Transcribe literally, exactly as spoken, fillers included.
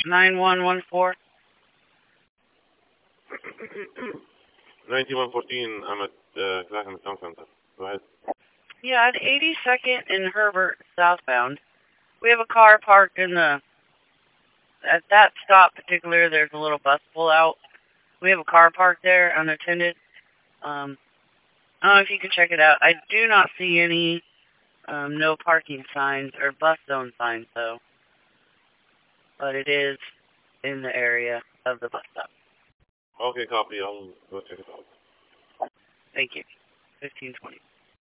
nine one one four. ninety-one fourteen, I'm at uh, Clackamas Town Center. Go ahead. Yeah, at eighty-second and Herbert southbound. We have a car parked in the, at that stop particular, there's a little bus pull out. We have a car parked there, unattended. Um, I don't know if you can check it out. I do not see any um, no parking signs or bus zone signs, though. But it is in the area of the bus stop. Okay, copy. I'll go check it out. Thank you. fifteen twenty.